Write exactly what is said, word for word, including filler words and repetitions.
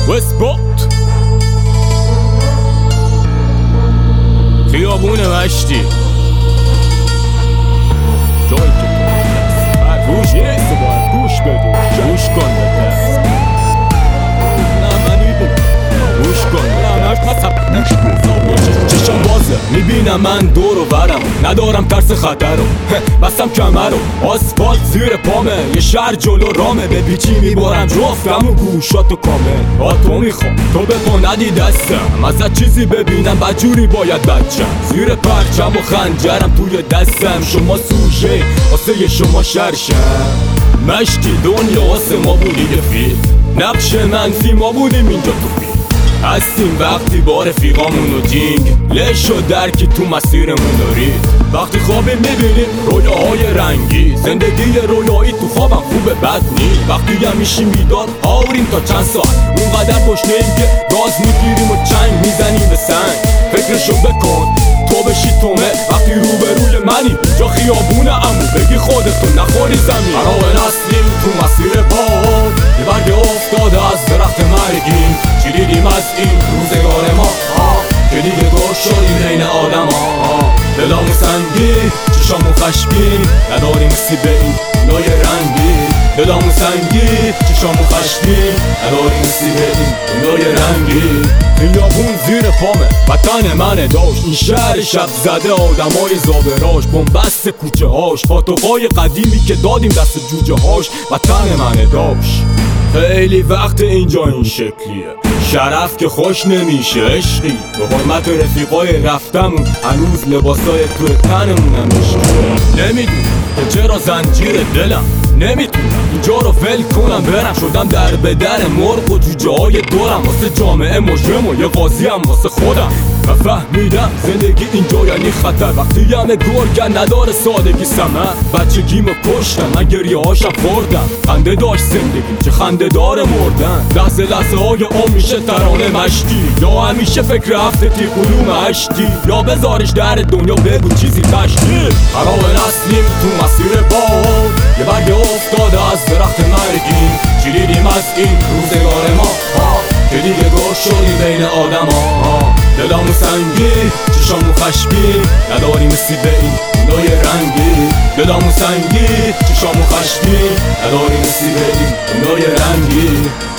وستبوت خیابون مشتی جایی که تو هست گوش نیست باید گوش بده گوش کن به دست نه من میبین گوش کن نه مشت چشم بازه میبینم من دور و برم ندارم ترس خطر رو بستم کمر رو آسفالت زیر پامه یه شهر جلو رامه به پیچی میبارم جفتم و گوشاتو کامل با تو میخوام تو به پا ندی دستم ازت چیزی ببینم بدجوری باید بچم زیر پرچم و خنجرم توی دستم شما سوژه واسه شما شرشم مشتی دنیا واسه ما بودی یه فیلم نقش منفی ما بودیم اینجا تو فیلم هستیم وقتی با رفیقامون و جینگ لش و درکی تو مسیرمون داری وقتی خوابیم میبینیم رویاهای رنگی زندگی رویایی تو خوابم خوبه بد نی وقتی هم میشیم بیدار آوریم تا چند ساعت اونقدر گشنه‌ایم که گاز میگیریم و چنگ میزنیم به سنگ فکرشو بکن تو بشی تومه وقتی روبروی منی جا خیابونه امو بگی خودتو نخوری زمین قرار نسلیم تو مسیر باد یه برگ افتاده از درخت مرگیم چی دیدیم از این روزگار ما که دیگه گوش شدیم بین آدم ها دلامون سنگی چشامون خشمگین نداریم سیب این دنیای رنگی دلامون سنگی چشامون خشمگین نداریم سیب این دنیای رنگی خیابون زیر پامه وطن منه داشت این شهر شب زده آدمای زابراش بنبست کوچه هاش پاتوقای قدیمی که دادیم دست جوجه هاش وطن منه داشت خیلی وقت اینجا این شکلیه شرف که خوش نمیشه عشقی به حرمت رفیقای رفتمون هنوز لباسای توی تنمون هم عشقیه نمیدونم که چرا زنجیر دلم نمیتونم اینجا رو ول کنم برم شدم در به در مرغ و جوجه های دورم واسه جامعه مجرم و یه قاضی هم واسه خودم و فهمیدم زندگی اینجا یعنی خطر وقتی همه گرگن نداره سادگی سمر بچگیمو کشتم من گریه هاشم خوردم خنده داشت زندگی چه خنده داره مردن لحظه لحظه های آم میشه ترانه مشتی یا همیشه فکر هفته تی قلوم هشتی یا بذارش در دنیا بگو چیزی تشتی قرار نسلیم تو مسیر باد یه برگ افتاده از درخت مرگیم چی دیدیم از این روزگار ما که دیگه گوش شدیم بین آدم ها دلامون سنگی چشامون خشمگین نداریم سیب این دنیای رنگی دلامون سنگی چشامون خشمگین نداریم سیب این دنیای رنگی